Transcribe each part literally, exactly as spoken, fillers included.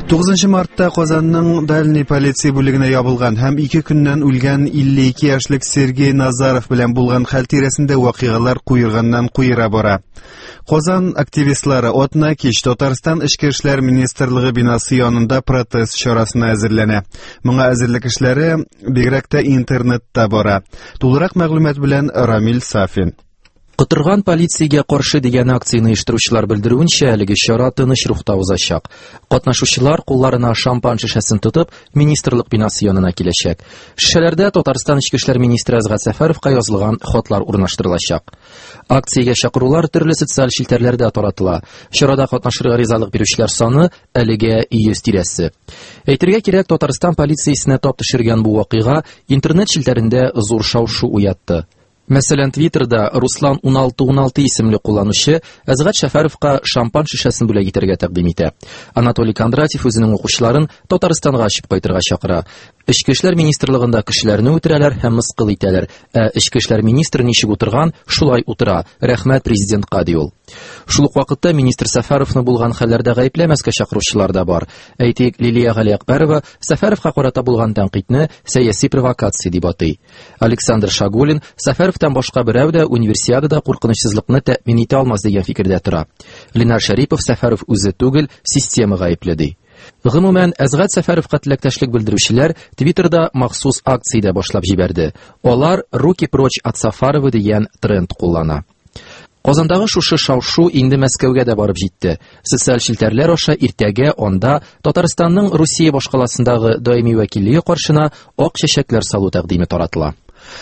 тугызынчы мартта Казанның Дальний полиция бүлегенә ябылган һәм ике көннән үлгән илле ике яшьлек Сергей Назаров белән булган хәл тирәсендә вакыйгалар куерганнан-куера бара. Казан активистлары атна кич Татарстан Эчке эшләр министрлыгы бинасы янында протест чарасына әзерләнә. Моңа әзерлек эшләре бигрәк тә интернетта бара. Тулырак мәгълүмат белән Рамил Сафин. Котырган полициягә каршы дигән акцияне оештыручылар белдерүенчә, әлеге чара тыныч рухта узачак. Катнашучылар кулларына шампан шешәсен тотып, министрлык бинасы янына киләчәк. Шешәләрдә Татарстан Эчке эшләр министры Азгат Сәфәровка язылган хатлар урнаштырылачак. Акциягә чакырулар төрле социаль челтәрләрдә таратыла. Чарада катнашырга ризалык бирүчеләр саны әлегә йөз тирәсе. Әйтергә кирәк, Татарстан полициясенә тап төшергән бу вакыйга интернет челтәрендә зур шау-шу уятты. Мәсәлән, Твиттерда Руслан уналты уналты исемле кулланучы Азгат Сәфәровка шампан шешәсен бүләк итәргә тәкъдим итә. Анатолий Кондратьев үзенең укучыларын Татарстанга ачып кайтырга чакыра. Эчке эшләр министрлыгында кешеләрне үтерәләр һәм мыскыл итәләр. Ә Эчке эшләр министры ничек утырган, шулай утыра. Рәхмәт президентка ди ул. Шул ук вакытта министр Сәфәровны булган хәлләрдә гаепләмәскә чакыручылар да бар. Әйтик, Лилия Галиәкбәрова Сәфәровка карата булган тәнкыйтьне сәяси провокация дип атый. Александр Шагулин Сәфәровтан башка берәү дә универсиадада куркынычсызлыкны тәэмин итә алмас дигән фикердә тора. Ленар Шәрипов Сәфәров үзе түгел, система гаепле ди. Гомумән, Азгат Сәфәровка теләктәшлек белдерүчеләр Твиттерда махсус акция башлап җибәрде. Алар «Руки прочь от Сафарова» дигән тренд куллана. Казандагы шушы шау-шу инде Мәскәүгә дә барып җитте. Социаль челтәрләр аша иртәгә анда Татарстанның Русия башкаласындагы даими вәкиллеге каршына ак чәчәкләр салу тәкъдиме таратыла.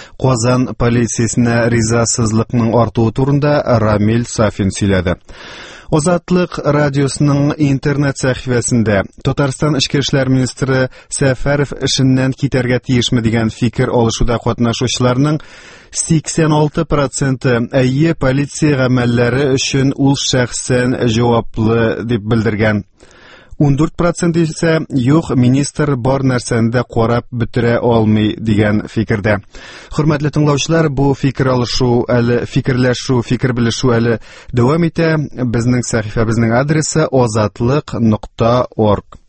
Казан полициясенә ризасызлыкның артуы турында Рамил Сафин сөйләде. Азатлык радиосының интернет сәхифәсендә Татарстан Эчке эшләр министры Сәфәров эшеннән китәргә тиешме дигән фикер алышуда катнашучыларның сиксән алты проценты әйе, полиция гамәлләре өчен ул шәхсән җаваплы дип белдергән. ун дүрт процент исә юк, министр бар нәрсәне дә карап бетерә алмый дигән фикердә. Хөрмәтле тыңлаучылар, бу фикер алышу, әле фикерләшү, фикер белешү әле дәвам итә. Безнең сәхифәбезнең адресы азатлык нокта орг.